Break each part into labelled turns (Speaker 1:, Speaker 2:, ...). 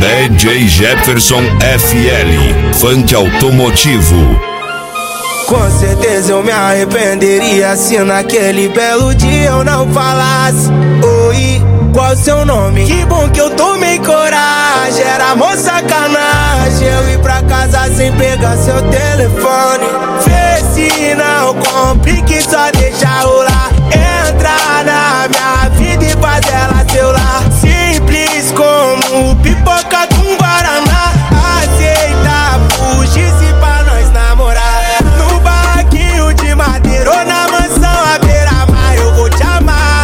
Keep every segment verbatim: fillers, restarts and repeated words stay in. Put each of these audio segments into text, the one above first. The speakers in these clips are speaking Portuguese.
Speaker 1: D J Jefferson F L, funk automotivo.
Speaker 2: Com certeza eu me arrependeria se naquele belo dia eu não falasse: oi, qual seu nome? Que bom que eu tomei coragem, era mó sacanagem eu ir pra casa sem pegar seu telefone. Vê se não complique, só deixa rolar, entrar na minha vida e fazer ela seu lar. Simples como pipoca com guaraná, aceita, fugir-se pra nós namorar. No barraquinho de madeira ou na mansão à beira-mar eu vou te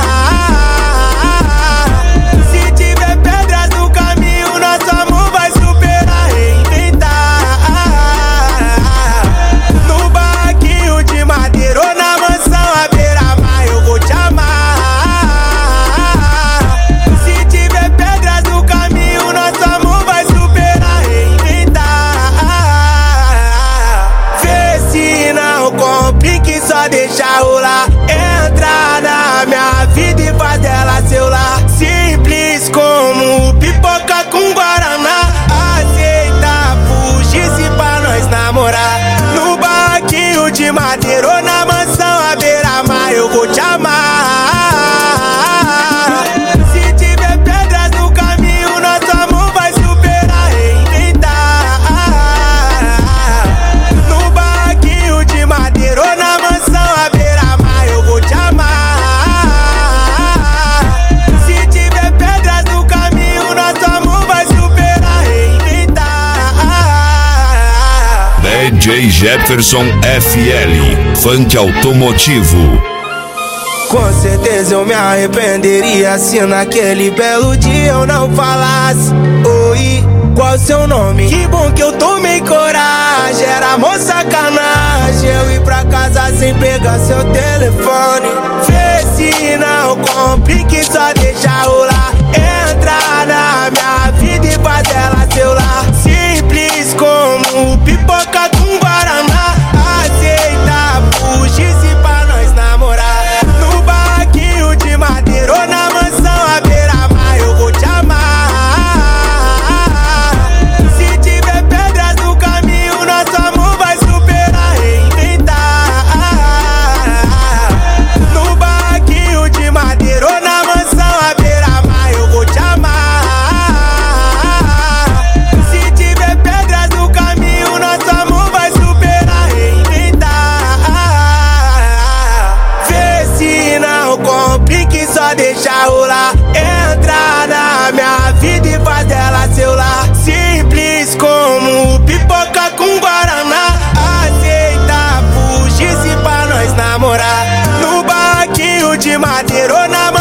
Speaker 2: amar. Se tiver pedras no caminho, nosso amor vai superar, reinventar. No barraquinho de madeira ou na mansão à beira-mar eu vou te amar. Se tiver pedras no caminho, nosso amor vai superar, reinventar. Vê se não complique, só deixa rolar, entrar na minha vida e fazer ela seu lar. Simples como pipoca com guaraná, aceita, fugir-se pra nós namorar. No barraquinho de madeira ou na mansão à beira-mar eu vou te amar. Se tiver pedras no caminho, nosso amor vai superar, reinventar. No barraquinho de madeira ou na mansão à beira-mar eu vou te amar. Se tiver pedras no caminho, nosso amor vai superar, reinventar.
Speaker 1: D J Jefferson F L, funk automotivo.
Speaker 2: Com certeza eu me arrependeria se naquele belo dia eu não falasse: oi, qual seu nome? Que bom que eu tomei coragem, era mó sacanagem eu ir pra casa sem pegar seu telefone. Vê se não complique, só deixa rolar, entrar na minha vida e fazer ela seu lar. Simples como pipoca com guaraná, aceita, fugir-se pra nós namorar. No barraquinho de madeira ou na mansão à beira-mar eu vou te amar. Se tiver pedras no caminho, nosso amor vai superar, reinventar. No barraquinho de madeira ou na mansão à beira-mar eu vou te amar. Se tiver pedras no caminho, nosso amor vai superar, reinventar. Vê se não complique, só deixa rolar, entrar na minha vida e fazer ela seu lar. Simples como pipoca com guaraná, aceita, fugir-se pra nós namorar. No barraquinho de madeira ou na